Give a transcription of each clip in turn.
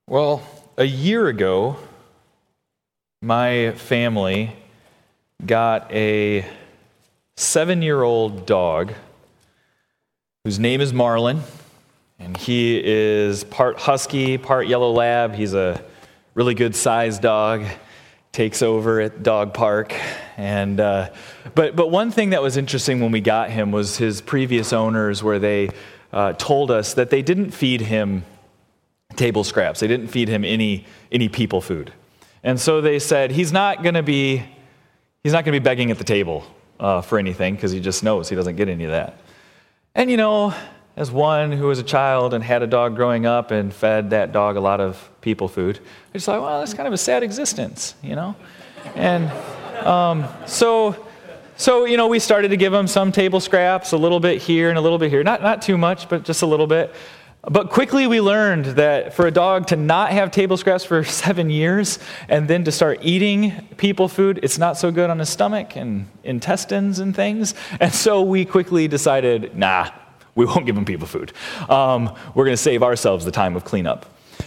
Well, a year ago, my family got a 7-year-old dog whose name is Marlin, and he is part husky, part yellow lab. He's a really good sized dog, takes over at dog park. And but one thing that was interesting when we got him was his previous owners, where they told us that they didn't feed him table scraps. They didn't feed him any people food. And so they said he's not going to be begging at the table for anything, because he just knows he doesn't get any of that. And as one who was a child and had a dog growing up and fed that dog a lot of people food, I just thought, well, that's kind of a sad existence, And so we started to give him some table scraps, a little bit here and a little bit here. Not too much, but just a little bit. But quickly we learned that for a dog to not have table scraps for 7 years and then to start eating people food, it's not so good on his stomach and intestines and things. And so we quickly decided, we won't give him people food. We're going to save ourselves the time of cleanup.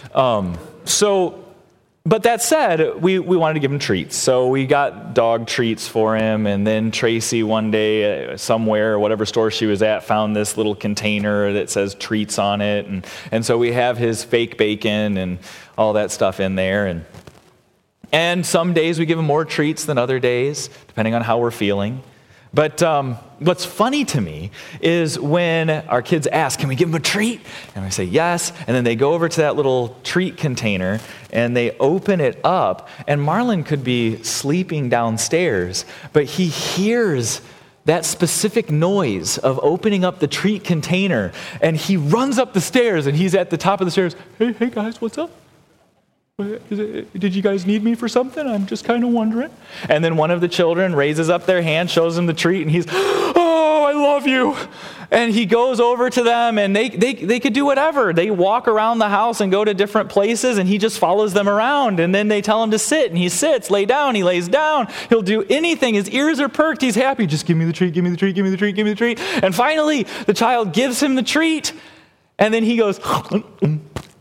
But that said, we wanted to give him treats. So we got dog treats for him, and then Tracy one day somewhere, whatever store she was at, found this little container that says treats on it. And so we have his fake bacon and all that stuff in there. And some days we give him more treats than other days, depending on how we're feeling. But what's funny to me is when our kids ask, can we give them a treat? And I say yes, and then they go over to that little treat container and they open it up, and Marlin could be sleeping downstairs, but he hears that specific noise of opening up the treat container, and he runs up the stairs, and he's at the top of the stairs. Hey guys, what's up? Did you guys need me for something? I'm just kind of wondering. And then one of the children raises up their hand, shows him the treat, and he's, oh, I love you. And he goes over to them, and they could do whatever. They walk around the house and go to different places, and he just follows them around. And then they tell him to sit, and he sits, lay down, he lays down. He'll do anything. His ears are perked. He's happy. Just give me the treat, give me the treat, give me the treat, give me the treat. And finally, the child gives him the treat, and then he goes, and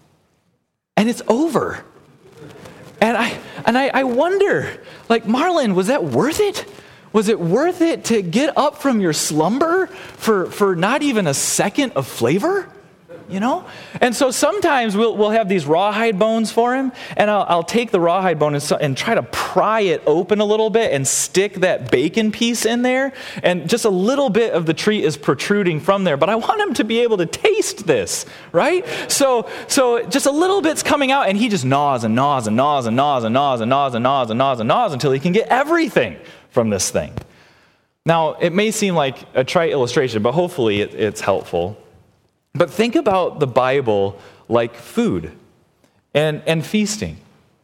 it's over. And I wonder, Marlin, was that worth it? Was it worth it to get up from your slumber for not even a second of flavor? And so sometimes we'll have these rawhide bones for him, and I'll take the rawhide bone and try to pry it open a little bit and stick that bacon piece in there, and just a little bit of the treat is protruding from there, but I want him to be able to taste this, right? So just a little bit's coming out, and he just gnaws and gnaws and gnaws and gnaws and gnaws and gnaws and gnaws and gnaws and gnaws until he can get everything from this thing. Now, it may seem like a trite illustration, but hopefully it's helpful. But think about the Bible like food and feasting.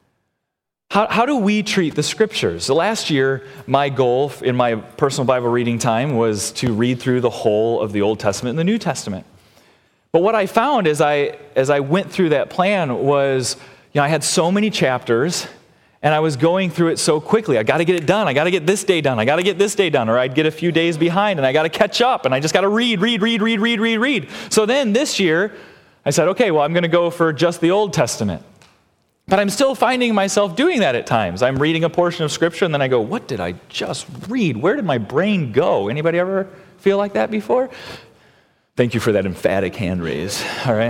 How do we treat the Scriptures? So last year, my goal in my personal Bible reading time was to read through the whole of the Old Testament and the New Testament. But what I found as I went through that plan was, I had so many chapters, and I was going through it so quickly. I got to get it done. I got to get this day done. I got to get this day done. Or I'd get a few days behind, and I got to catch up, and I just got to read. So then this year, I said, okay, well, I'm going to go for just the Old Testament. But I'm still finding myself doing that at times. I'm reading a portion of Scripture, and then I go, what did I just read? Where did my brain go? Anybody ever feel like that before? Thank you for that emphatic hand raise. All right.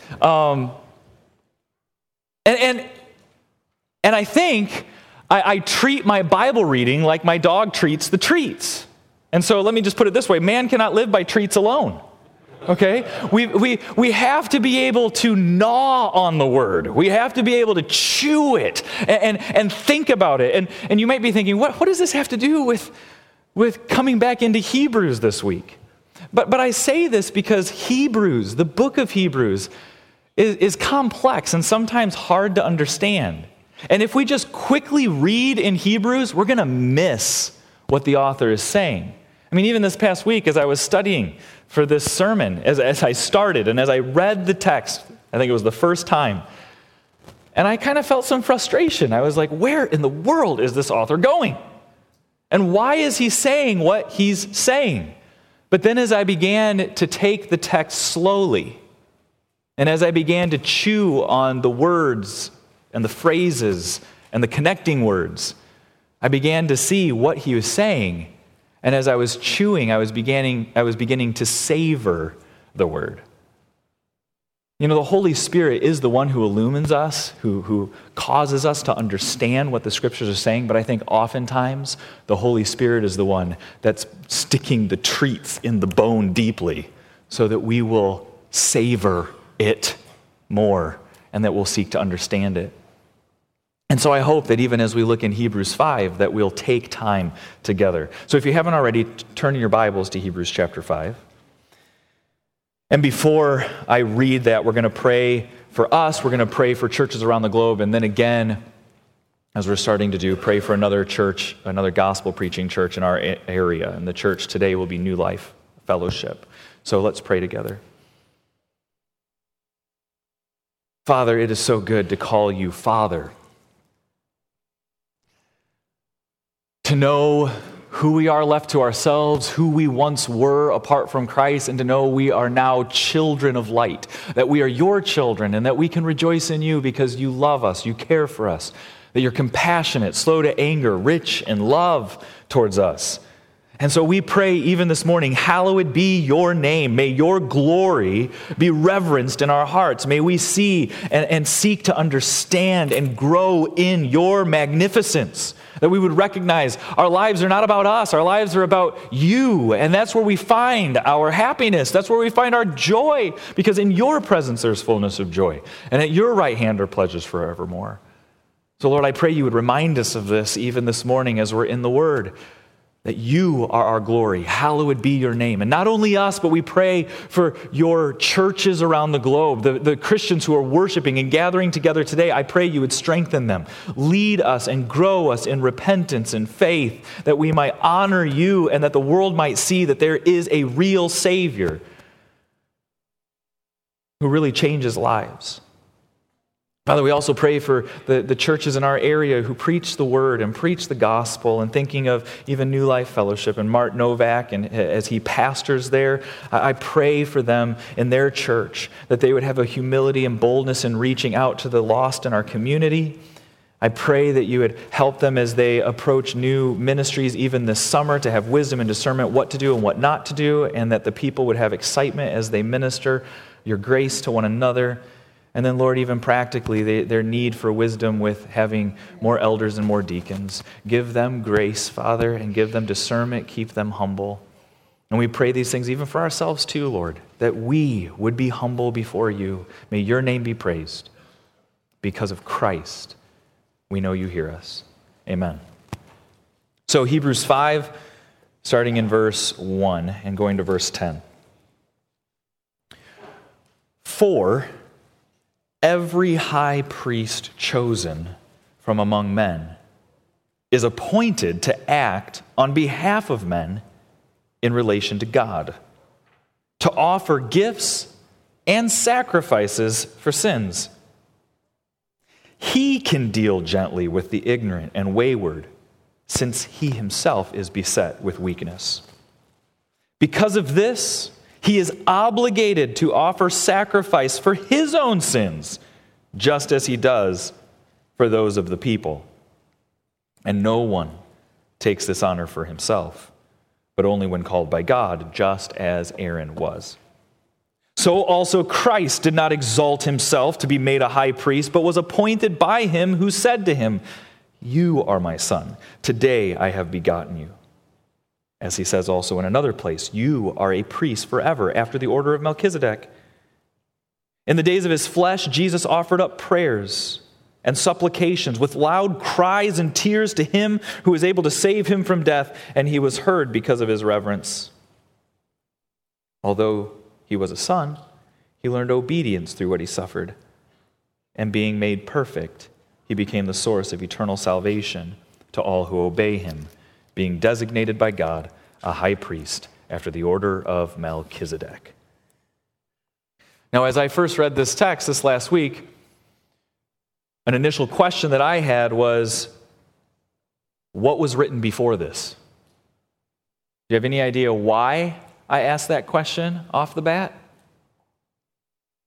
And I think I treat my Bible reading like my dog treats the treats. And so let me just put it this way. Man cannot live by treats alone. Okay? We have to be able to gnaw on the word. We have to be able to chew it and think about it. And you might be thinking, what does this have to do with coming back into Hebrews this week? But I say this because Hebrews, the book of Hebrews, is complex and sometimes hard to understand. And if we just quickly read in Hebrews, we're going to miss what the author is saying. I mean, even this past week, as I was studying for this sermon, as I started and as I read the text, I think it was the first time, and I kind of felt some frustration. I was like, where in the world is this author going? And why is he saying what he's saying? But then as I began to take the text slowly And as I began to chew on the words and the phrases and the connecting words, I began to see what he was saying. And as I was chewing, I was beginning to savor the word. You know, the Holy Spirit is the one who illumines us, who causes us to understand what the Scriptures are saying, but I think oftentimes the Holy Spirit is the one that's sticking the treats in the bone deeply so that we will savor it more and that we'll seek to understand it. And so I hope that even as we look in Hebrews 5, that we'll take time together. So if you haven't already, turn your Bibles to Hebrews chapter 5. And before I read that, we're going to pray for us, we're going to pray for churches around the globe, and then again, as we're starting to do, pray for another church, another gospel preaching church in our area. And the church today will be New Life Fellowship. So let's pray together. Father, it is so good to call you Father. To know who we are left to ourselves, who we once were apart from Christ, and to know we are now children of light, that we are your children, and that we can rejoice in you because you love us, you care for us, that you're compassionate, slow to anger, rich in love towards us. And so we pray even this morning, hallowed be your name. May your glory be reverenced in our hearts. May we see and seek to understand and grow in your magnificence. That we would recognize our lives are not about us. Our lives are about you. And that's where we find our happiness. That's where we find our joy. Because in your presence there's fullness of joy. And at your right hand are pleasures forevermore. So Lord, I pray you would remind us of this even this morning as we're in the Word. That you are our glory. Hallowed be your name. And not only us, but we pray for your churches around the globe, the Christians who are worshiping and gathering together today. I pray you would strengthen them. Lead us and grow us in repentance and faith, that we might honor you and that the world might see that there is a real Savior who really changes lives. Father, we also pray for the churches in our area who preach the word and preach the gospel, and thinking of even New Life Fellowship and Mark Novak, and as he pastors there, I pray for them in their church, that they would have a humility and boldness in reaching out to the lost in our community. I pray that you would help them as they approach new ministries even this summer to have wisdom and discernment what to do and what not to do, and that the people would have excitement as they minister your grace to one another. And then, Lord, even practically, their need for wisdom with having more elders and more deacons. Give them grace, Father, and give them discernment. Keep them humble. And we pray these things even for ourselves too, Lord, that we would be humble before you. May your name be praised. Because of Christ, we know you hear us. Amen. So Hebrews 5, starting in verse 1 and going to verse 10. For every high priest chosen from among men is appointed to act on behalf of men in relation to God, to offer gifts and sacrifices for sins. He can deal gently with the ignorant and wayward, since he himself is beset with weakness. Because of this, he is obligated to offer sacrifice for his own sins, just as he does for those of the people. And no one takes this honor for himself, but only when called by God, just as Aaron was. So also Christ did not exalt himself to be made a high priest, but was appointed by him who said to him, "You are my son. Today I have begotten you." As he says also in another place, "You are a priest forever, after the order of Melchizedek." In the days of his flesh, Jesus offered up prayers and supplications with loud cries and tears to him who was able to save him from death, and he was heard because of his reverence. Although he was a son, he learned obedience through what he suffered. And being made perfect, he became the source of eternal salvation to all who obey him, being designated by God a high priest after the order of Melchizedek. Now, as I first read this text this last week, an initial question that I had was, what was written before this? Do you have any idea why I asked that question off the bat?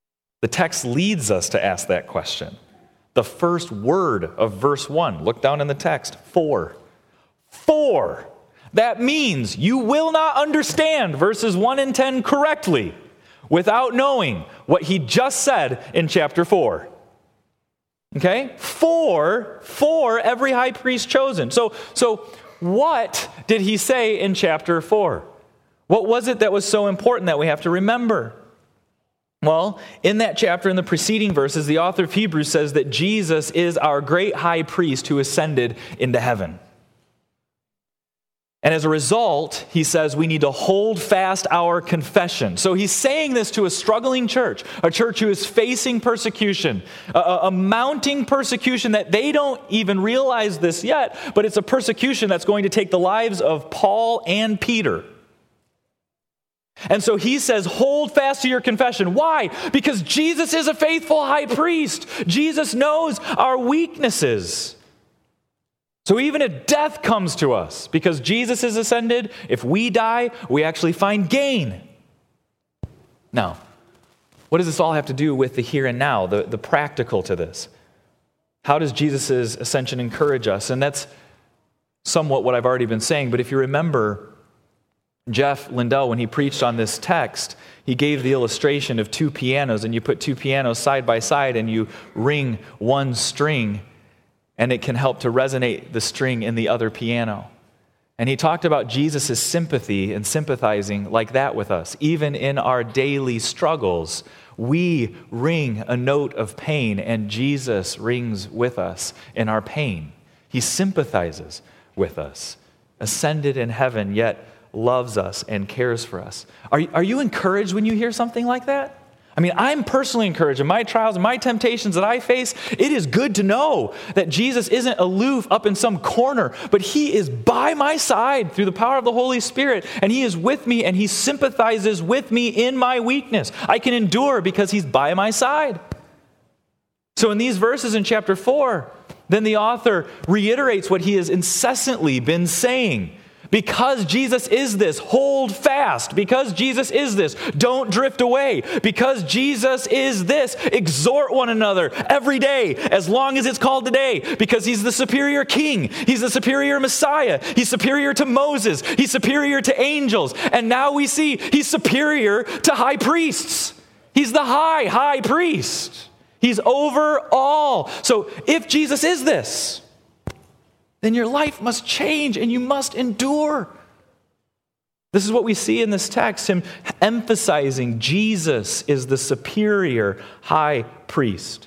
The text leads us to ask that question. The first word of verse 1, look down in the text, for. For. That means you will not understand verses 1 and 10 correctly without knowing what he just said in chapter 4. Okay? For every high priest chosen. So what did he say in chapter 4? What was it that was so important that we have to remember? Well, in that chapter, in the preceding verses, the author of Hebrews says that Jesus is our great high priest who ascended into heaven. And as a result, he says we need to hold fast our confession. So he's saying this to a struggling church, a church who is facing persecution, a mounting persecution that they don't even realize this yet, but it's a persecution that's going to take the lives of Paul and Peter. And so he says, hold fast to your confession. Why? Because Jesus is a faithful high priest. Jesus knows our weaknesses. So even if death comes to us, because Jesus is ascended, if we die, we actually find gain. Now, what does this all have to do with the here and now, the practical to this? How does Jesus' ascension encourage us? And that's somewhat what I've already been saying, but if you remember, Jeff Lindell, when he preached on this text, he gave the illustration of two pianos, and you put two pianos side by side and you ring one string, and it can help to resonate the string in the other piano. And he talked about Jesus' sympathy and sympathizing like that with us. Even in our daily struggles, we ring a note of pain, and Jesus rings with us in our pain. He sympathizes with us, ascended in heaven, yet loves us and cares for us. Are you encouraged when you hear something like that? I mean, I'm personally encouraged in my trials and my temptations that I face. It is good to know that Jesus isn't aloof up in some corner, but he is by my side through the power of the Holy Spirit, and he is with me, and he sympathizes with me in my weakness. I can endure because he's by my side. So in these verses in chapter 4, then the author reiterates what he has incessantly been saying. Because Jesus is this, hold fast. Because Jesus is this, don't drift away. Because Jesus is this, exhort one another every day, as long as it's called today. Because he's the superior king. He's the superior Messiah. He's superior to Moses. He's superior to angels. And now we see he's superior to high priests. He's the high priest. He's over all. So if Jesus is this, then your life must change and you must endure. This is what we see in this text, him emphasizing Jesus is the superior high priest.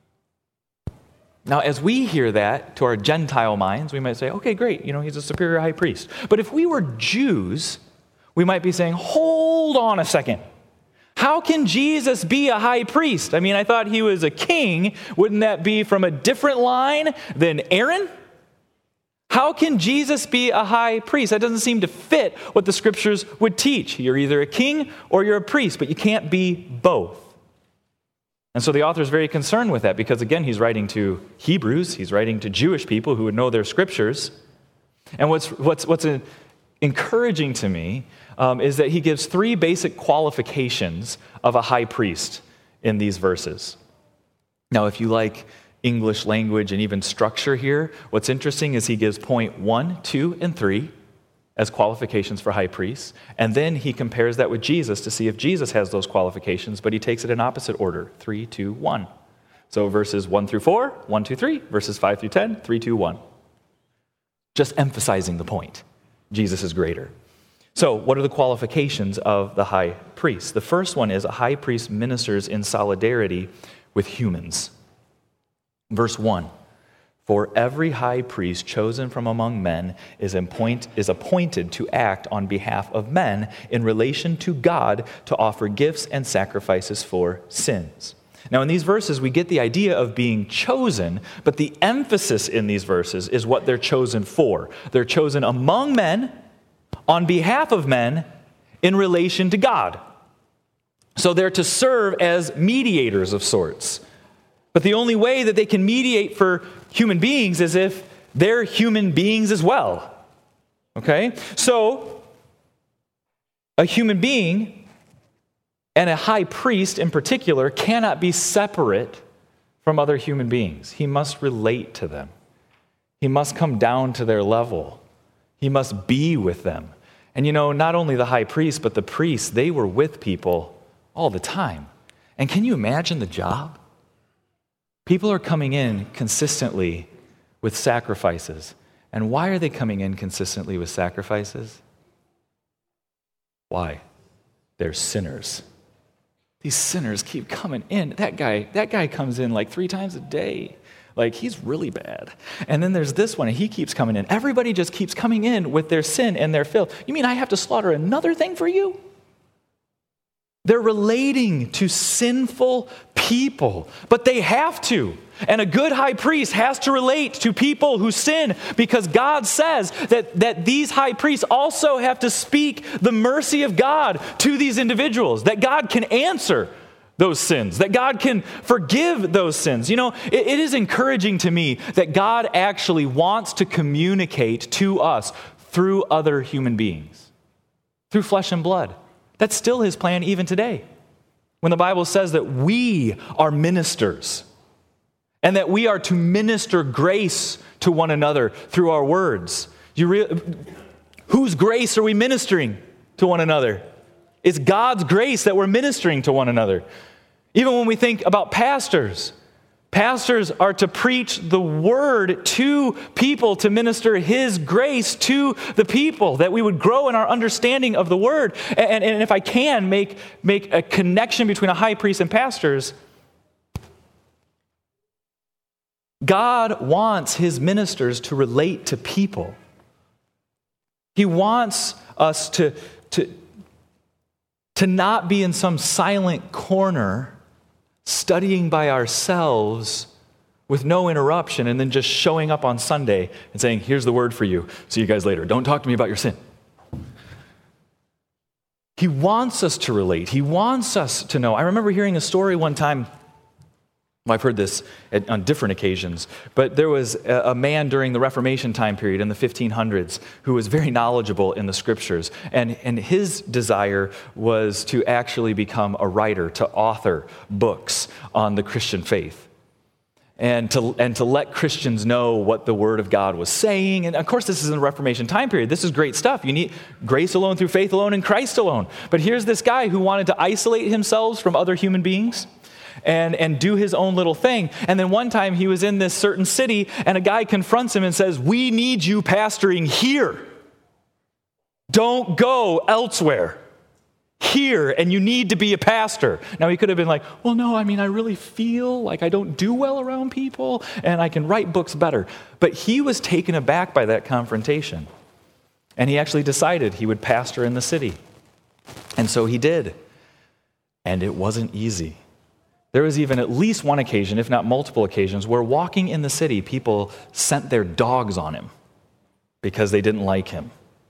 Now, as we hear that to our Gentile minds, we might say, okay, great, he's a superior high priest. But if we were Jews, we might be saying, hold on a second. How can Jesus be a high priest? I mean, I thought he was a king. Wouldn't that be from a different line than Aaron? How can Jesus be a high priest? That doesn't seem to fit what the scriptures would teach. You're either a king or you're a priest, but you can't be both. And so the author is very concerned with that because, again, he's writing to Hebrews. He's writing to Jewish people who would know their scriptures. And what's encouraging to me is that he gives three basic qualifications of a high priest in these verses. Now, if you like English language and even structure here, what's interesting is he gives point 1, 2, and 3 as qualifications for high priests, and then he compares that with Jesus to see if Jesus has those qualifications, but he takes it in opposite order, 3, 2, 1. So verses 1 through 4, 1, 2, 3, verses 5 through 10, 3, 2, 1. Just emphasizing the point. Jesus is greater. So what are the qualifications of the high priest? The first one is a high priest ministers in solidarity with humans. Verse 1, for every high priest chosen from among men is appointed to act on behalf of men in relation to God to offer gifts and sacrifices for sins. Now in these verses we get the idea of being chosen, but the emphasis in these verses is what they're chosen for. They're chosen among men, on behalf of men, in relation to God. So they're to serve as mediators of sorts. But the only way that they can mediate for human beings is if they're human beings as well. Okay? So, a human being And a high priest in particular cannot be separate from other human beings. He must relate to them. He must come down to their level. He must be with them. And not only the high priest, but the priests, they were with people all the time. And can you imagine the job? People are coming in consistently with sacrifices. And why are they coming in consistently with sacrifices? Why? They're sinners. These sinners keep coming in. That guy comes in like 3 times a day. Like, he's really bad. And then there's this one, and he keeps coming in. Everybody just keeps coming in with their sin and their filth. You mean I have to slaughter another thing for you? They're relating to sinful people, but they have to. And a good high priest has to relate to people who sin, because God says that these high priests also have to speak the mercy of God to these individuals, that God can answer those sins, that God can forgive those sins. It is encouraging to me that God actually wants to communicate to us through other human beings, through flesh and blood. That's still his plan even today. When the Bible says that we are ministers and that we are to minister grace to one another through our words. Whose grace are we ministering to one another? It's God's grace that we're ministering to one another. Even when we think about pastors are to preach the word to people, to minister his grace to the people, that we would grow in our understanding of the word. And if I can make a connection between a high priest and pastors, God wants his ministers to relate to people. He wants us to not be in some silent corner studying by ourselves with no interruption and then just showing up on Sunday and saying, here's the word for you. See you guys later. Don't talk to me about your sin. He wants us to relate. He wants us to know. I remember hearing a story one time. Well, I've heard this on different occasions, but there was a man during the Reformation time period in the 1500s who was very knowledgeable in the scriptures, and his desire was to actually become a writer, to author books on the Christian faith, and to let Christians know what the Word of God was saying. And of course, this is in the Reformation time period. This is great stuff. You need grace alone, through faith alone, in Christ alone. But here's this guy who wanted to isolate himself from other human beings and do his own little thing. And then one time he was in this certain city, and a guy confronts him and says, we need you pastoring here. Don't go elsewhere. Here, and you need to be a pastor. Now he could have been like, well, no, I really feel like I don't do well around people, and I can write books better. But he was taken aback by that confrontation. And he actually decided he would pastor in the city. And so he did. And it wasn't easy. There was even at least one occasion, if not multiple occasions, where walking in the city, people sent their dogs on him because they didn't like him.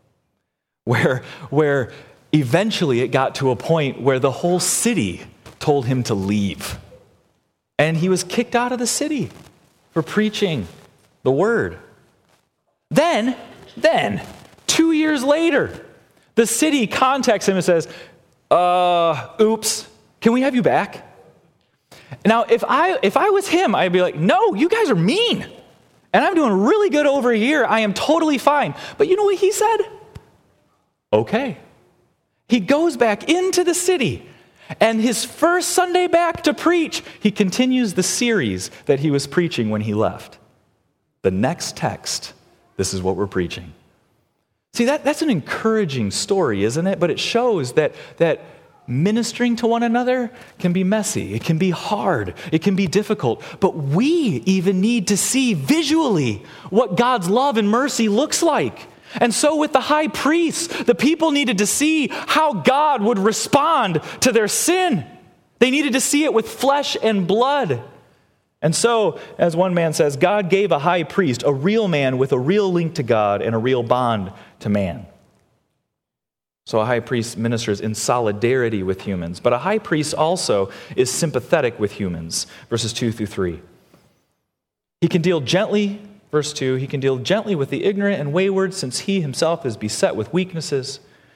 Where eventually it got to a point where the whole city told him to leave. And he was kicked out of the city for preaching the word. Then, 2 years later, the city contacts him and says, oops, can we have you back? Now, if I was him, I'd be like, no, you guys are mean. And I'm doing really good over here. I am totally fine. But you know what he said? Okay. He goes back into the city. And his first Sunday back to preach, he continues the series that he was preaching when he left. The next text, this is what we're preaching. See, that's an encouraging story, isn't it? But it shows that ministering to one another can be messy. It can be hard. It can be difficult. But we even need to see visually what God's love and mercy looks like. And so with the high priest, the people needed to see how God would respond to their sin. They needed to see it with flesh and blood. And so, as one man says, God gave a high priest, a real man with a real link to God and a real bond to man. So a high priest ministers in solidarity with humans, but a high priest also is sympathetic with humans, verses 2 through 3. He can deal gently, verse 2, he can deal gently with the ignorant and wayward, since he himself is beset with weaknesses.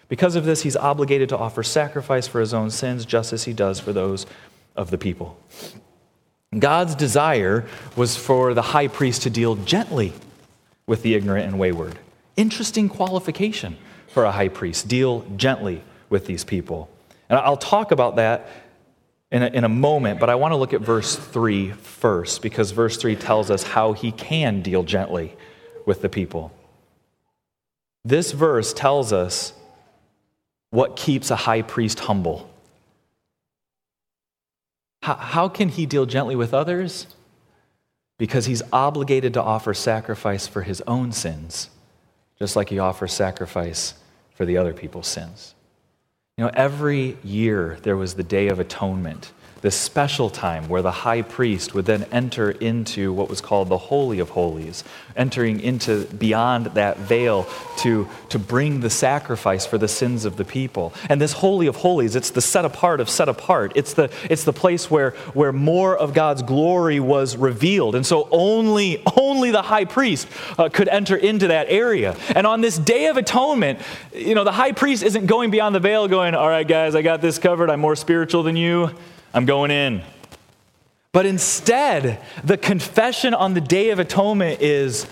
Because of this, he's obligated to offer sacrifice for his own sins, just as he does for those of the people. God's desire was for the high priest to deal gently with the ignorant and wayward. Interesting qualification for a high priest, deal gently with these people. And I'll talk about that in a moment, but I want to look at verse 3 first, because verse 3 tells us how he can deal gently with the people. This verse tells us what keeps a high priest humble. How can he deal gently with others? Because he's obligated to offer sacrifice for his own sins, just like he offers sacrifice for the other people's sins. You know, every year there was the Day of Atonement, this special time where the high priest would then enter into what was called the Holy of Holies, entering into beyond that veil to bring the sacrifice for the sins of the people. And this Holy of Holies, it's the set apart of set apart. It's the place where more of God's glory was revealed. And so only the high priest could enter into that area. And on this Day of Atonement, you know, the high priest isn't going beyond the veil going, all right, guys, I got this covered. I'm more spiritual than you. I'm going in. But instead, the confession on the Day of Atonement is,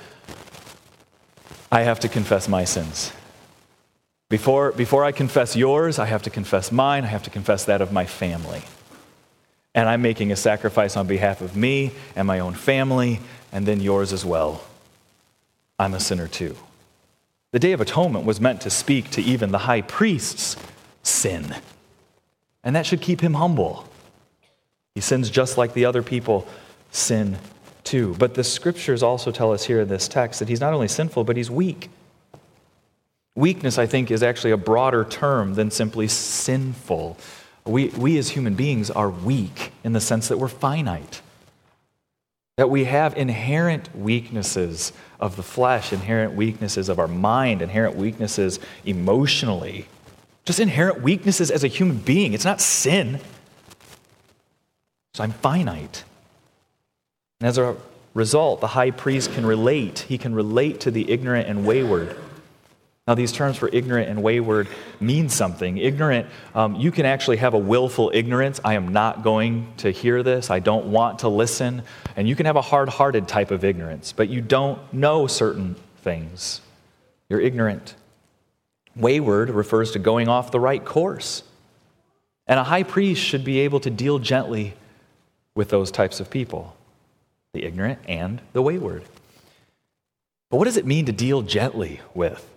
I have to confess my sins. Before I confess yours, I have to confess mine. I have to confess that of my family. And I'm making a sacrifice on behalf of me and my own family, and then yours as well. I'm a sinner too. The Day of Atonement was meant to speak to even the high priest's sin. And that should keep him humble. He sins just like the other people sin too. But the scriptures also tell us here in this text that he's not only sinful, but he's weak. Weakness, I think, is actually a broader term than simply sinful. We as human beings are weak in the sense that we're finite. That we have inherent weaknesses of the flesh, inherent weaknesses of our mind, inherent weaknesses emotionally. Just inherent weaknesses as a human being. It's not sin. So I'm finite. And as a result, the high priest can relate. He can relate to the ignorant and wayward. Now, these terms for ignorant and wayward mean something. Ignorant, you can actually have a willful ignorance. I am not going to hear this. I don't want to listen. And you can have a hard-hearted type of ignorance, but you don't know certain things. You're ignorant. Wayward refers to going off the right course. And a high priest should be able to deal gently with those types of people, the ignorant and the wayward. But what does it mean to deal gently with?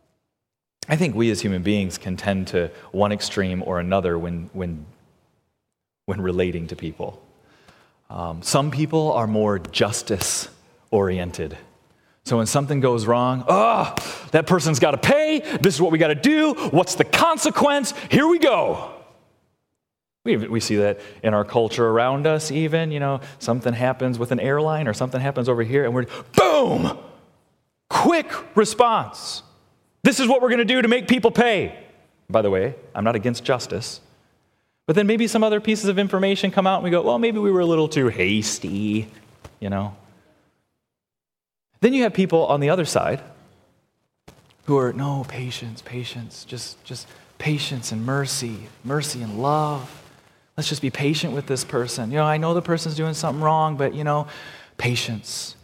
I think we as human beings can tend to one extreme or another when relating to people. Some people are more justice-oriented. So when something goes wrong, that person's got to pay. This is what we got to do. What's the consequence? Here we go. We see that in our culture around us even. You know, something happens with an airline or something happens over here and we're, boom! Quick response. This is what we're going to do to make people pay. By the way, I'm not against justice. But then maybe some other pieces of information come out and we go, well, maybe we were a little too hasty, you know. Then you have people on the other side who are, no, patience, just patience and mercy and love. Let's just be patient with this person. You know, I know the person's doing something wrong, but, you know, patience.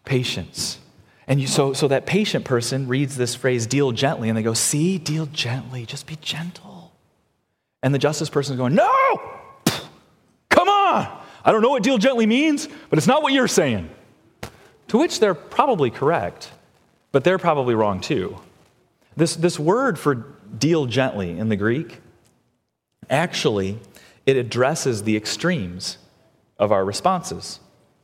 And so that patient person reads this phrase, deal gently, and they go, see, deal gently, just be gentle. And the justice person is going, no! Come on! I don't know what deal gently means, but it's not what you're saying. To which they're probably correct, but they're probably wrong too. This word for deal gently in the Greek, actually, it addresses the extremes of our responses.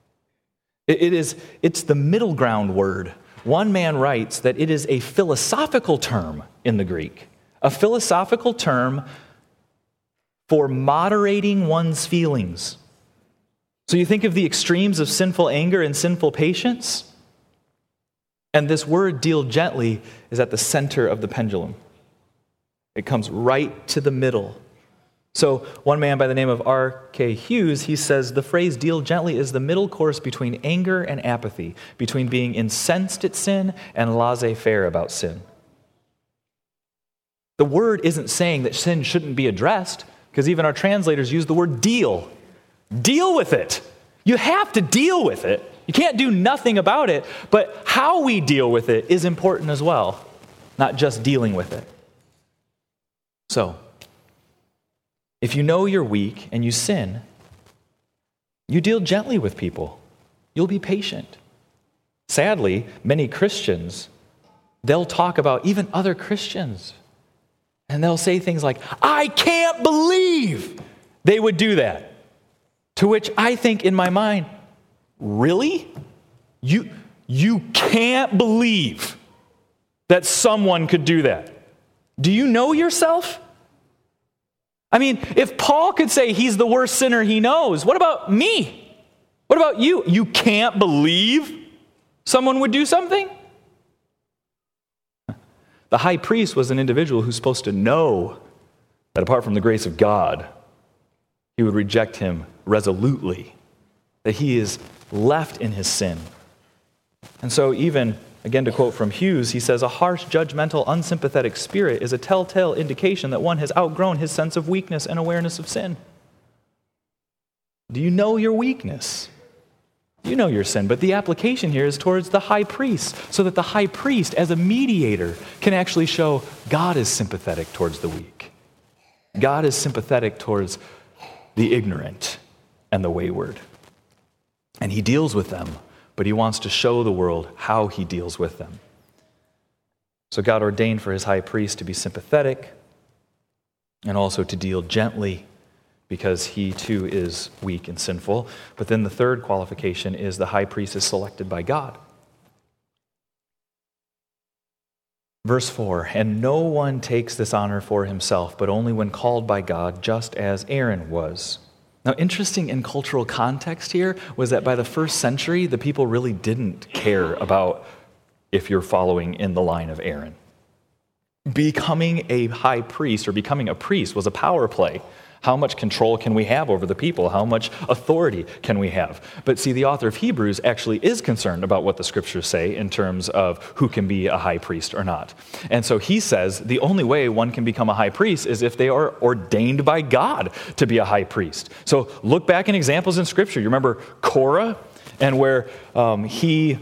It's the middle ground word. One man writes that it is a philosophical term in the Greek, a philosophical term for moderating one's feelings. So you think of the extremes of sinful anger and sinful patience, and this word deal gently is at the center of the pendulum. It comes right to the middle. So one man by the name of R.K. Hughes, he says the phrase deal gently is the middle course between anger and apathy, between being incensed at sin and laissez-faire about sin. The word isn't saying that sin shouldn't be addressed, because even our translators use the word deal. Deal with it. You have to deal with it. You can't do nothing about it, but how we deal with it is important as well, not just dealing with it. So, if you know you're weak and you sin, you deal gently with people. You'll be patient. Sadly, many Christians, they'll talk about even other Christians, and they'll say things like, I can't believe they would do that. To which I think in my mind, really? You can't believe that someone could do that. Do you know yourself? I mean, if Paul could say he's the worst sinner he knows, what about me? What about you? You can't believe someone would do something? The high priest was an individual who's supposed to know that apart from the grace of God, he would reject him resolutely, that he is left in his sin. And so even, again to quote from Hughes, he says, a harsh, judgmental, unsympathetic spirit is a telltale indication that one has outgrown his sense of weakness and awareness of sin. Do you know your weakness? You know your sin, but the application here is towards the high priest, so that the high priest, as a mediator, can actually show God is sympathetic towards the weak. God is sympathetic towards the ignorant and the wayward. And he deals with them, but he wants to show the world how he deals with them. So God ordained for his high priest to be sympathetic and also to deal gently, because he too is weak and sinful. But then the third qualification is the high priest is selected by God. Verse 4, and no one takes this honor for himself, but only when called by God, just as Aaron was. Now, interesting in cultural context here was that by the first century, the people really didn't care about if you're following in the line of Aaron. Becoming a high priest or becoming a priest was a power play. How much control can we have over the people? How much authority can we have? But see, the author of Hebrews actually is concerned about what the scriptures say in terms of who can be a high priest or not. And so he says the only way one can become a high priest is if they are ordained by God to be a high priest. So look back in examples in scripture. You remember Korah, and where he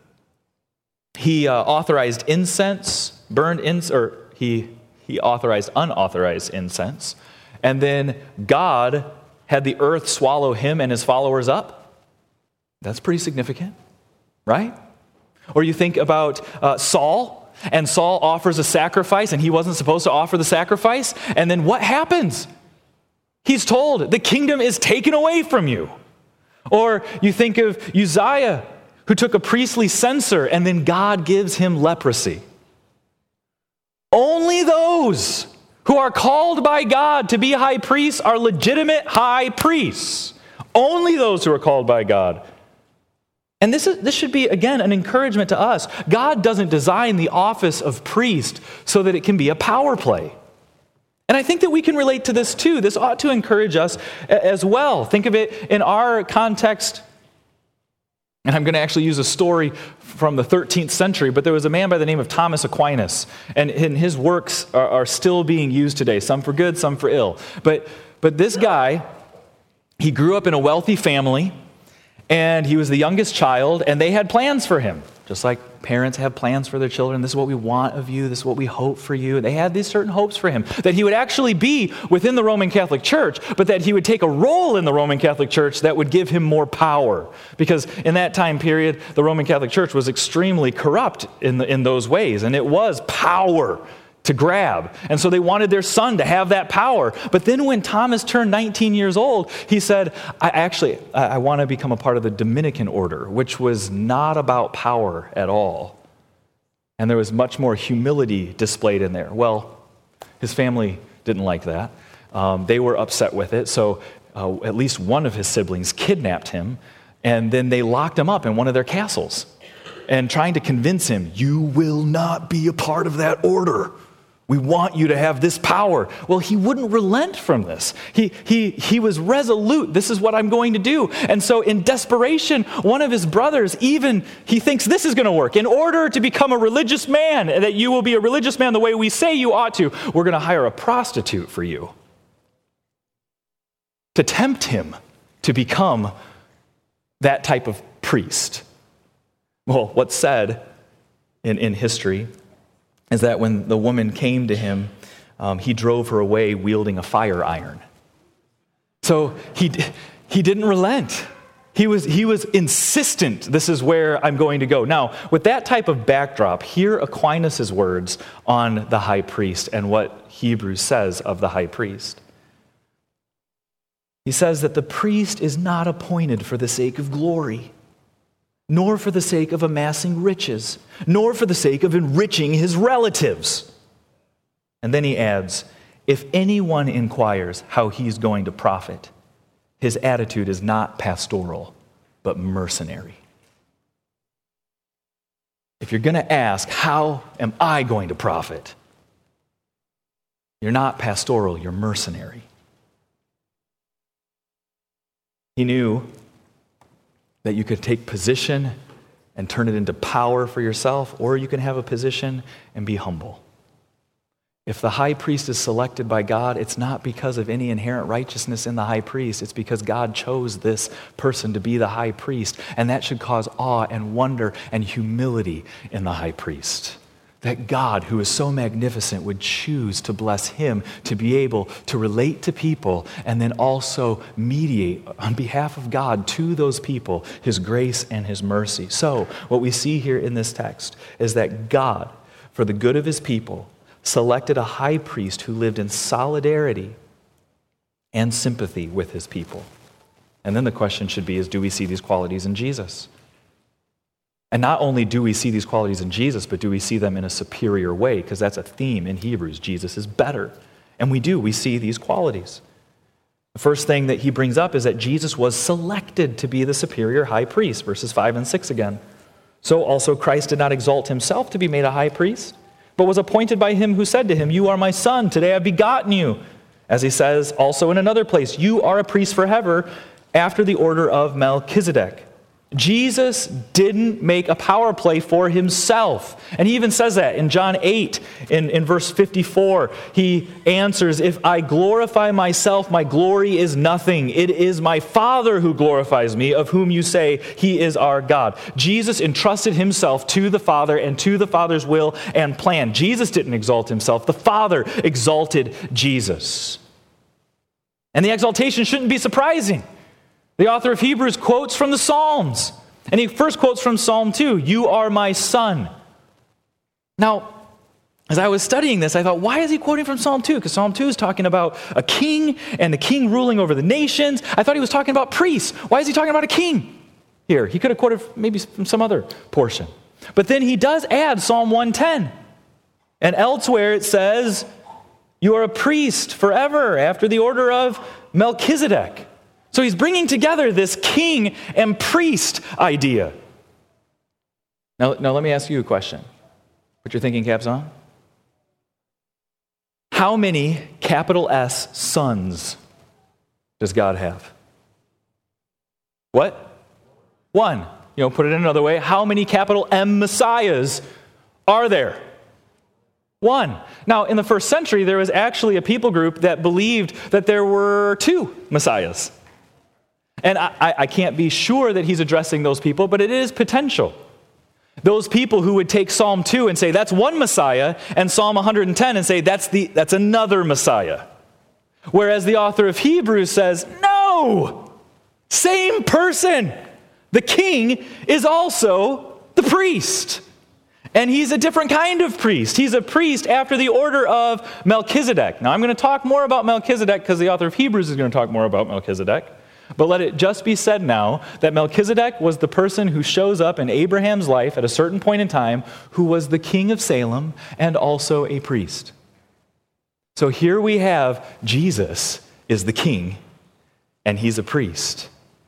authorized incense, burned incense, or he authorized unauthorized incense. And then God had the earth swallow him and his followers up. That's pretty significant, right? Or you think about Saul, and Saul offers a sacrifice, and he wasn't supposed to offer the sacrifice. And then what happens? He's told, the kingdom is taken away from you. Or you think of Uzziah, who took a priestly censer, and then God gives him leprosy. Only those who are called by God to be high priests are legitimate high priests. Only those who are called by God. And this should be, again, an encouragement to us. God doesn't design the office of priest so that it can be a power play. And I think that we can relate to this too. This ought to encourage us as well. Think of it in our context. And I'm going to actually use a story from the 13th century, but there was a man by the name of Thomas Aquinas, and his works are still being used today, some for good, some for ill. But this guy, he grew up in a wealthy family, and he was the youngest child, and they had plans for him, just like parents have plans for their children. This is what we want of you. This is what we hope for you. They had these certain hopes for him, that he would actually be within the Roman Catholic Church, but that he would take a role in the Roman Catholic Church that would give him more power. Because in that time period, the Roman Catholic Church was extremely corrupt in those ways, and it was power to grab. And so they wanted their son to have that power. But then when Thomas turned 19 years old, he said, I want to become a part of the Dominican order, which was not about power at all. And there was much more humility displayed in there. Well, his family didn't like that. They were upset with it. So at least one of his siblings kidnapped him, and then they locked him up in one of their castles and trying to convince him, you will not be a part of that order. We want you to have this power. Well, he wouldn't relent from this. He was resolute. This is what I'm going to do. And so in desperation, one of his brothers, he thinks this is going to work. In order to become a religious man, that you will be a religious man the way we say you ought to, we're going to hire a prostitute for you to tempt him to become that type of priest. Well, what's said in history is that when the woman came to him, he drove her away wielding a fire iron. So he didn't relent. He was insistent, this is where I'm going to go. Now, with that type of backdrop, hear Aquinas' words on the high priest and what Hebrews says of the high priest. He says that the priest is not appointed for the sake of glory, nor for the sake of amassing riches, nor for the sake of enriching his relatives. And then he adds, if anyone inquires how he's going to profit, his attitude is not pastoral, but mercenary. If you're going to ask, how am I going to profit? You're not pastoral, you're mercenary. He knew that you could take position and turn it into power for yourself, or you can have a position and be humble. If the high priest is selected by God, it's not because of any inherent righteousness in the high priest. It's because God chose this person to be the high priest, and that should cause awe and wonder and humility in the high priest. That God, who is so magnificent, would choose to bless him to be able to relate to people and then also mediate on behalf of God to those people his grace and his mercy. So, what we see here in this text is that God, for the good of his people, selected a high priest who lived in solidarity and sympathy with his people. And then the question should be, do we see these qualities in Jesus? And not only do we see these qualities in Jesus, but do we see them in a superior way? Because that's a theme in Hebrews. Jesus is better. And we see these qualities. The first thing that he brings up is that Jesus was selected to be the superior high priest, verses 5 and 6 again. So also Christ did not exalt himself to be made a high priest, but was appointed by him who said to him, you are my son, today I've begotten you. As he says also in another place, you are a priest forever after the order of Melchizedek. Jesus didn't make a power play for himself. And he even says that in John 8, in verse 54. He answers, if I glorify myself, my glory is nothing. It is my Father who glorifies me, of whom you say he is our God. Jesus entrusted himself to the Father and to the Father's will and plan. Jesus didn't exalt himself. The Father exalted Jesus. And the exaltation shouldn't be surprising. The author of Hebrews quotes from the Psalms. And he first quotes from Psalm 2, you are my son. Now, as I was studying this, I thought, why is he quoting from Psalm 2? Because Psalm 2 is talking about a king and the king ruling over the nations. I thought he was talking about priests. Why is he talking about a king here? He could have quoted maybe from some other portion. But then he does add Psalm 110. And elsewhere it says, you are a priest forever after the order of Melchizedek. So he's bringing together this king and priest idea. Now let me ask you a question. Put your thinking caps on. How many capital S sons does God have? What? One. Put it in another way. How many capital M Messiahs are there? One. Now, in the first century, there was actually a people group that believed that there were two Messiahs. And I can't be sure that he's addressing those people, but it is potential. Those people who would take Psalm 2 and say, that's one Messiah, and Psalm 110 and say, that's another Messiah. Whereas the author of Hebrews says, no, same person. The king is also the priest. And he's a different kind of priest. He's a priest after the order of Melchizedek. Now, I'm going to talk more about Melchizedek because the author of Hebrews is going to talk more about Melchizedek. But let it just be said now that Melchizedek was the person who shows up in Abraham's life at a certain point in time who was the king of Salem and also a priest. So here we have Jesus is the king and he's a priest.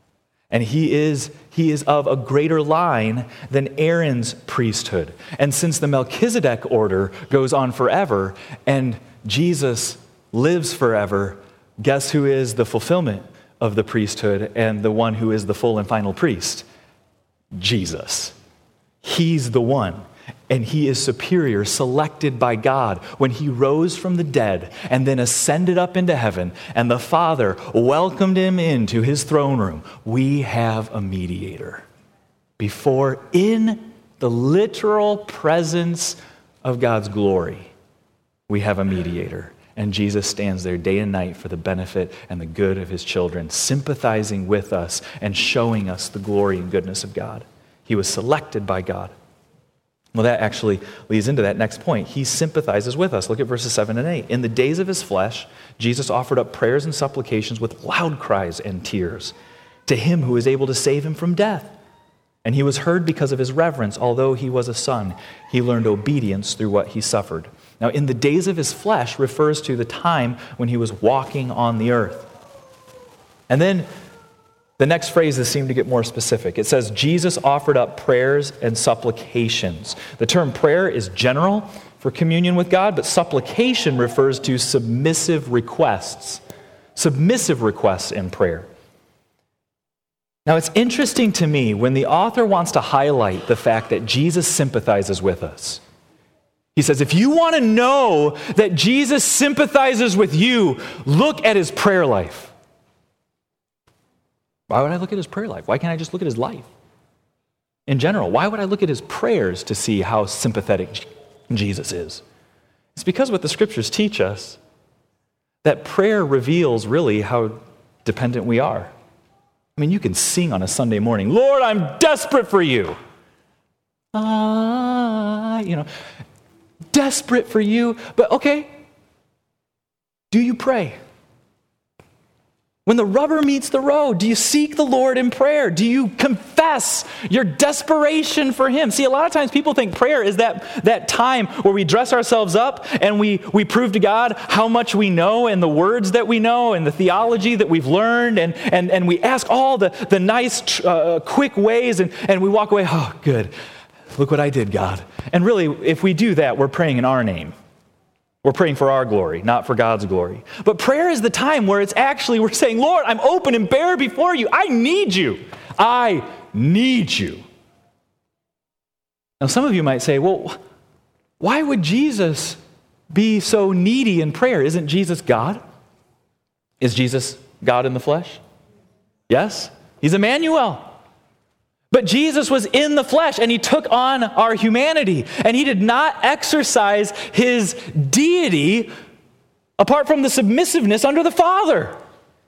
And he is of a greater line than Aaron's priesthood. And since the Melchizedek order goes on forever and Jesus lives forever, guess who is the fulfillment of the priesthood and the one who is the full and final priest? Jesus. He's the one. And he is superior, selected by God when he rose from the dead and then ascended up into heaven, and the Father welcomed him into his throne room. We have a mediator. Before, in the literal presence of God's glory, we have a mediator. And Jesus stands there day and night for the benefit and the good of his children, sympathizing with us and showing us the glory and goodness of God. He was selected by God. Well, that actually leads into that next point. He sympathizes with us. Look at verses 7 and 8. In the days of his flesh, Jesus offered up prayers and supplications with loud cries and tears to him who is able to save him from death. And he was heard because of his reverence. Although he was a son, he learned obedience through what he suffered. Now, in the days of his flesh refers to the time when he was walking on the earth. And then the next phrases seem to get more specific. It says, Jesus offered up prayers and supplications. The term prayer is general for communion with God, but supplication refers to submissive requests in prayer. Now, it's interesting to me when the author wants to highlight the fact that Jesus sympathizes with us. He says, if you want to know that Jesus sympathizes with you, look at his prayer life. Why would I look at his prayer life? Why can't I just look at his life? In general, why would I look at his prayers to see how sympathetic Jesus is? It's because what the scriptures teach us, that prayer reveals really how dependent we are. I mean, you can sing on a Sunday morning, Lord, I'm desperate for you. Desperate for you. But okay, do you pray? When the rubber meets the road, do you seek the Lord in prayer? Do you confess your desperation for him? See, a lot of times people think prayer is that time where we dress ourselves up and we prove to God how much we know and the words that we know and the theology that we've learned and we ask all the nice, quick ways and we walk away, oh, good. Look what I did, God. And really, if we do that, we're praying in our name. We're praying for our glory, not for God's glory. But prayer is the time where it's actually, we're saying, Lord, I'm open and bare before you. I need you. I need you. Now, some of you might say, well, why would Jesus be so needy in prayer? Isn't Jesus God? Is Jesus God in the flesh? Yes. He's Emmanuel. But Jesus was in the flesh and he took on our humanity and he did not exercise his deity apart from the submissiveness under the Father.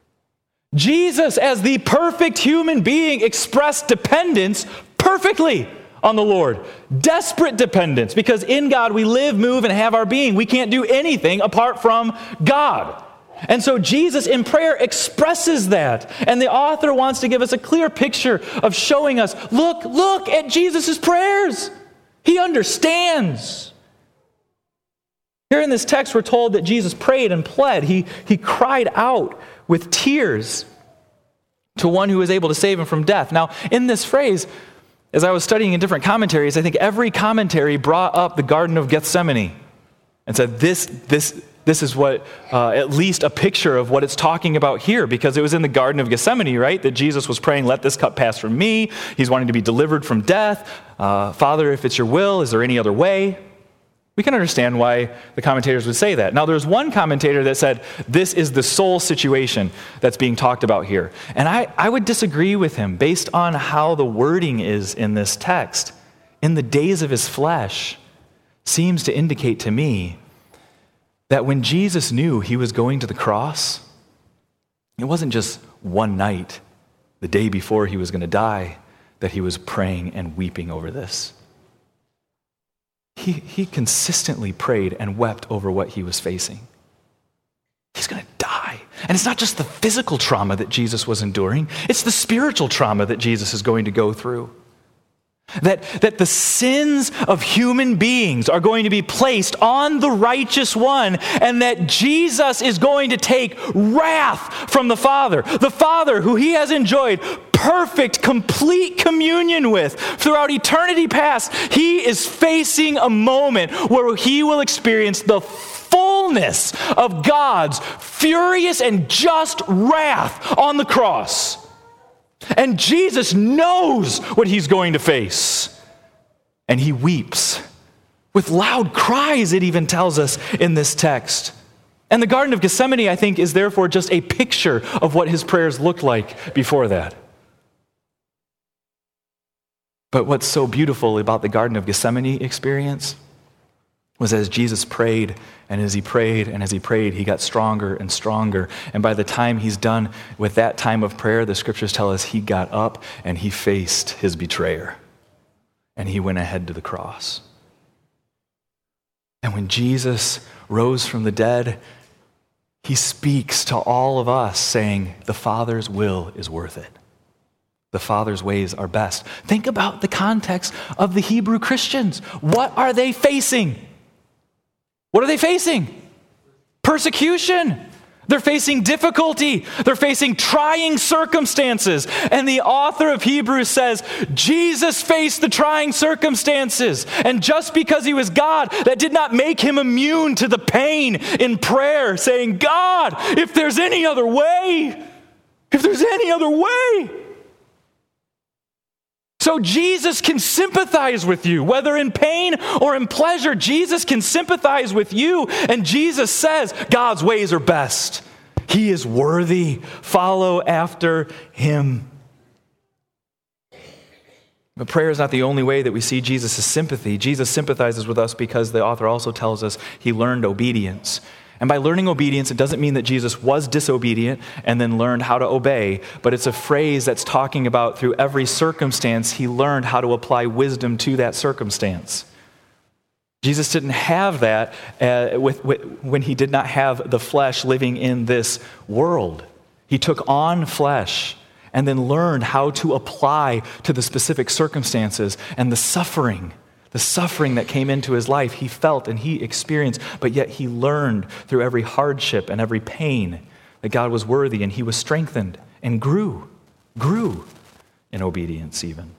Jesus, as the perfect human being, expressed dependence perfectly on the Lord. Desperate dependence, because in God we live, move, and have our being. We can't do anything apart from God. And so Jesus in prayer expresses that. And the author wants to give us a clear picture of showing us, look at Jesus' prayers. He understands. Here in this text, we're told that Jesus prayed and pled. He cried out with tears to one who was able to save him from death. Now, in this phrase, as I was studying in different commentaries, I think every commentary brought up the Garden of Gethsemane and said, this is what, at least a picture of what it's talking about here, because it was in the Garden of Gethsemane, right, that Jesus was praying, let this cup pass from me. He's wanting to be delivered from death. Father, if it's your will, is there any other way? We can understand why the commentators would say that. Now, there's one commentator that said, this is the sole situation that's being talked about here. And I would disagree with him based on how the wording is in this text. In the days of his flesh seems to indicate to me that when Jesus knew he was going to the cross, it wasn't just one night, the day before he was going to die, that he was praying and weeping over this. He consistently prayed and wept over what he was facing. He's going to die. And it's not just the physical trauma that Jesus was enduring, it's the spiritual trauma that Jesus is going to go through. That the sins of human beings are going to be placed on the righteous one, and that Jesus is going to take wrath from the Father who he has enjoyed perfect, complete communion with throughout eternity past. He is facing a moment where he will experience the fullness of God's furious and just wrath on the cross. And Jesus knows what he's going to face. And he weeps with loud cries, it even tells us in this text. And the Garden of Gethsemane, I think, is therefore just a picture of what his prayers looked like before that. But what's so beautiful about the Garden of Gethsemane experience was as Jesus prayed, and as he prayed, and as he prayed, he got stronger and stronger. And by the time he's done with that time of prayer, the scriptures tell us he got up and he faced his betrayer. And he went ahead to the cross. And when Jesus rose from the dead, he speaks to all of us saying, the Father's will is worth it. The Father's ways are best. Think about the context of the Hebrew Christians. What are they facing? What are they facing? Persecution. They're facing difficulty. They're facing trying circumstances. And the author of Hebrews says, Jesus faced the trying circumstances. And just because he was God, that did not make him immune to the pain in prayer, saying, God, if there's any other way, if there's any other way. So Jesus can sympathize with you, whether in pain or in pleasure. Jesus can sympathize with you. And Jesus says, God's ways are best. He is worthy. Follow after him. But prayer is not the only way that we see Jesus' sympathy. Jesus sympathizes with us because the author also tells us he learned obedience. And by learning obedience, it doesn't mean that Jesus was disobedient and then learned how to obey, but it's a phrase that's talking about through every circumstance, he learned how to apply wisdom to that circumstance. Jesus didn't have that when he did not have the flesh living in this world. He took on flesh and then learned how to apply to the specific circumstances and the suffering that came into his life, he felt and he experienced, but yet he learned through every hardship and every pain that God was worthy, and he was strengthened and grew in obedience even.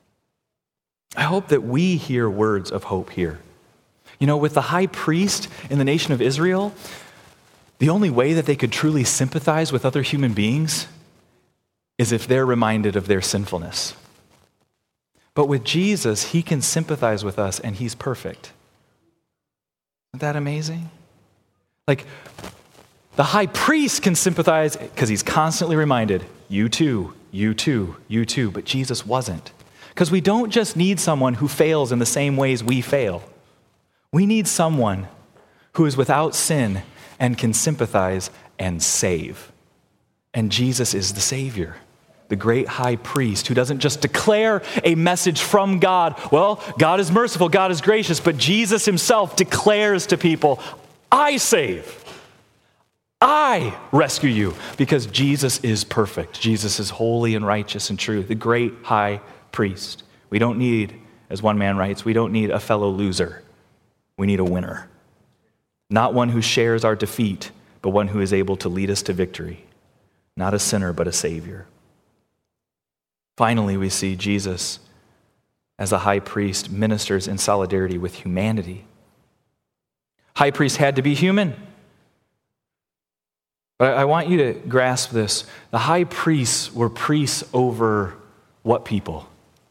I hope that we hear words of hope here. You know, with the high priest in the nation of Israel, the only way that they could truly sympathize with other human beings is if they're reminded of their sinfulness. But with Jesus, he can sympathize with us, and he's perfect. Isn't that amazing? Like, the high priest can sympathize because he's constantly reminded, you too, you too, you too. But Jesus wasn't. Because we don't just need someone who fails in the same ways we fail. We need someone who is without sin and can sympathize and save. And Jesus is the Savior. The great high priest who doesn't just declare a message from God. Well, God is merciful, God is gracious, but Jesus himself declares to people, I save. I rescue you, because Jesus is perfect. Jesus is holy and righteous and true, the great high priest. We don't need, as one man writes, we don't need a fellow loser. We need a winner. Not one who shares our defeat, but one who is able to lead us to victory. Not a sinner, but a Savior. Finally, we see Jesus, as a high priest, ministers in solidarity with humanity. High priest had to be human. But I want you to grasp this. The high priests were priests over what people?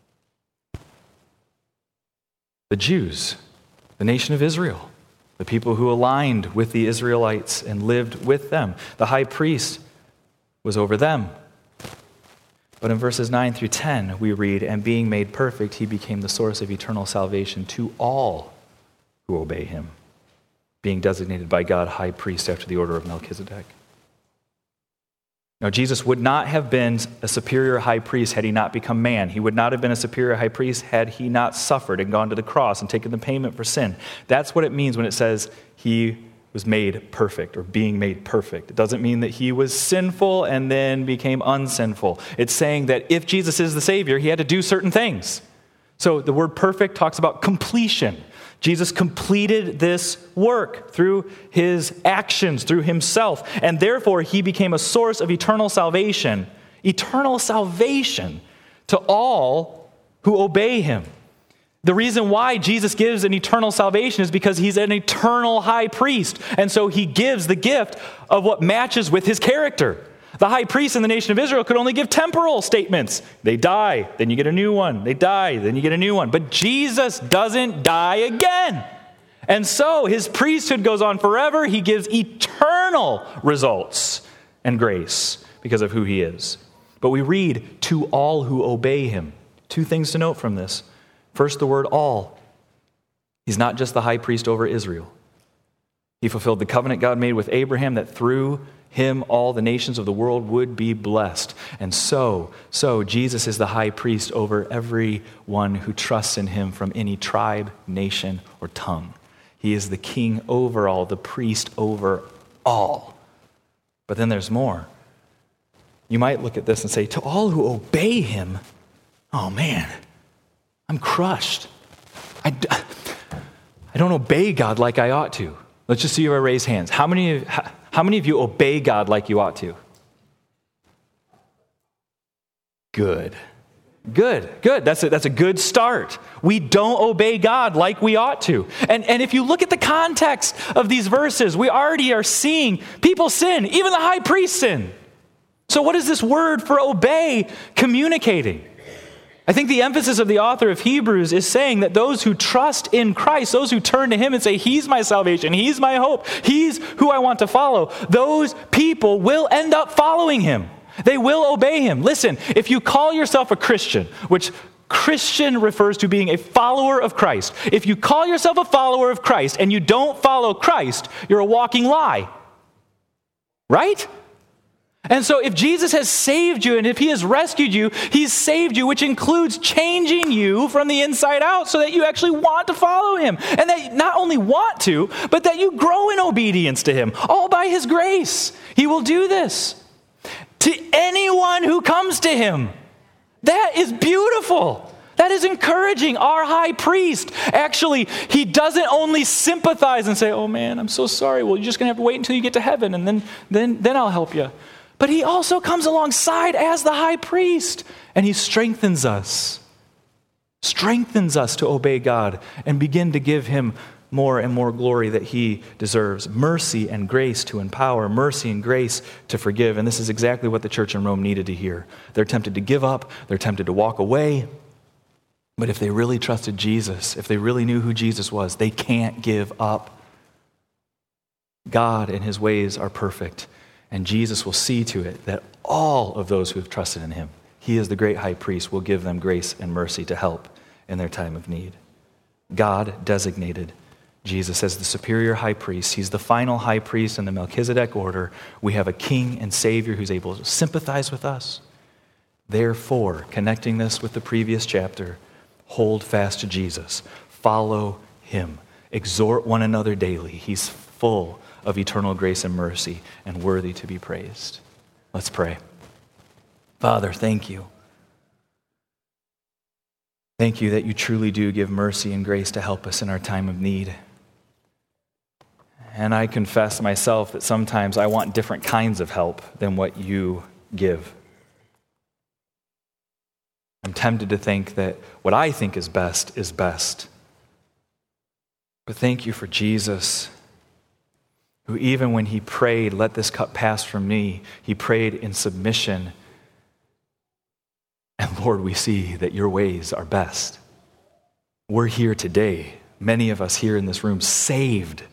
The Jews, the nation of Israel, the people who aligned with the Israelites and lived with them. The high priest was over them. But in verses 9 through 10, we read, and being made perfect, he became the source of eternal salvation to all who obey him, being designated by God high priest after the order of Melchizedek. Now, Jesus would not have been a superior high priest had he not become man. He would not have been a superior high priest had he not suffered and gone to the cross and taken the payment for sin. That's what it means when it says he was made perfect or being made perfect. It doesn't mean that he was sinful and then became unsinful. It's saying that if Jesus is the Savior, he had to do certain things. So the word perfect talks about completion. Jesus completed this work through his actions, through himself, and therefore he became a source of eternal salvation to all who obey him. The reason why Jesus gives an eternal salvation is because he's an eternal high priest, and so he gives the gift of what matches with his character. The high priest in the nation of Israel could only give temporal statements. They die, then you get a new one. They die, then you get a new one. But Jesus doesn't die again. And so his priesthood goes on forever. He gives eternal results and grace because of who he is. But we read, to all who obey him. Two things to note from this. First, the word all. He's not just the high priest over Israel. He fulfilled the covenant God made with Abraham that through him all the nations of the world would be blessed. And so Jesus is the high priest over everyone who trusts in him from any tribe, nation, or tongue. He is the king over all, the priest over all. But then there's more. You might look at this and say, to all who obey him, oh man, I'm crushed. I don't obey God like I ought to. Let's just see if I raise hands. How many of you obey God like you ought to? Good. That's a good start. We don't obey God like we ought to. And if you look at the context of these verses, we already are seeing people sin, even the high priest sin. So what is this word for obey communicating? I think the emphasis of the author of Hebrews is saying that those who trust in Christ, those who turn to him and say, he's my salvation, he's my hope, he's who I want to follow, those people will end up following him. They will obey him. Listen, if you call yourself a Christian, which Christian refers to being a follower of Christ, if you call yourself a follower of Christ and you don't follow Christ, you're a walking lie. Right? And so if Jesus has saved you and if he has rescued you, he's saved you, which includes changing you from the inside out so that you actually want to follow him. And that you not only want to, but that you grow in obedience to him, all by his grace. He will do this to anyone who comes to him. That is beautiful. That is encouraging. Our high priest, actually, he doesn't only sympathize and say, oh man, I'm so sorry. Well, you're just going to have to wait until you get to heaven and then I'll help you. But he also comes alongside as the high priest, and he strengthens us to obey God and begin to give him more and more glory that he deserves. Mercy and grace to empower, mercy and grace to forgive. And this is exactly what the church in Rome needed to hear. They're tempted to give up, they're tempted to walk away. But if they really trusted Jesus, if they really knew who Jesus was, they can't give up. God and his ways are perfect. And Jesus will see to it that all of those who have trusted in him, he is the great high priest, will give them grace and mercy to help in their time of need. God designated Jesus as the superior high priest. He's the final high priest in the Melchizedek order. We have a king and savior who's able to sympathize with us. Therefore, connecting this with the previous chapter, hold fast to Jesus. Follow him. Exhort one another daily. He's full of eternal grace and mercy and worthy to be praised. Let's pray. Father, thank you. Thank you that you truly do give mercy and grace to help us in our time of need. And I confess myself that sometimes I want different kinds of help than what you give. I'm tempted to think that what I think is best is best. But thank you for Jesus, who even when he prayed, let this cup pass from me, he prayed in submission. And Lord, we see that your ways are best. We're here today, many of us here in this room, saved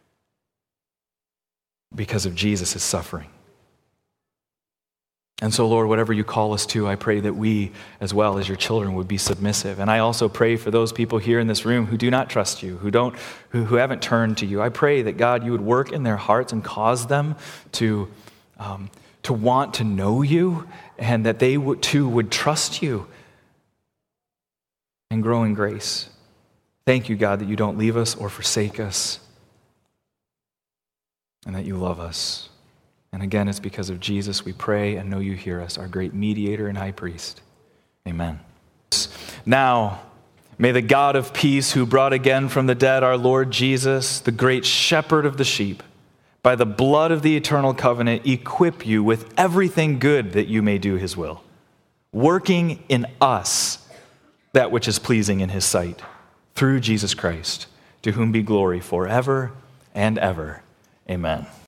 because of Jesus' suffering. And so, Lord, whatever you call us to, I pray that we, as well as your children, would be submissive. And I also pray for those people here in this room who do not trust you, who haven't turned to you. I pray that, God, you would work in their hearts and cause them to want to know you, and that they too would trust you and grow in grace. Thank you, God, that you don't leave us or forsake us, and that you love us. And again, it's because of Jesus we pray and know you hear us, our great mediator and high priest. Amen. Now, May the God of peace, who brought again from the dead our Lord Jesus, the great shepherd of the sheep, by the blood of the eternal covenant, equip you with everything good that you may do his will, working in us that which is pleasing in his sight, through Jesus Christ, to whom be glory forever and ever. Amen.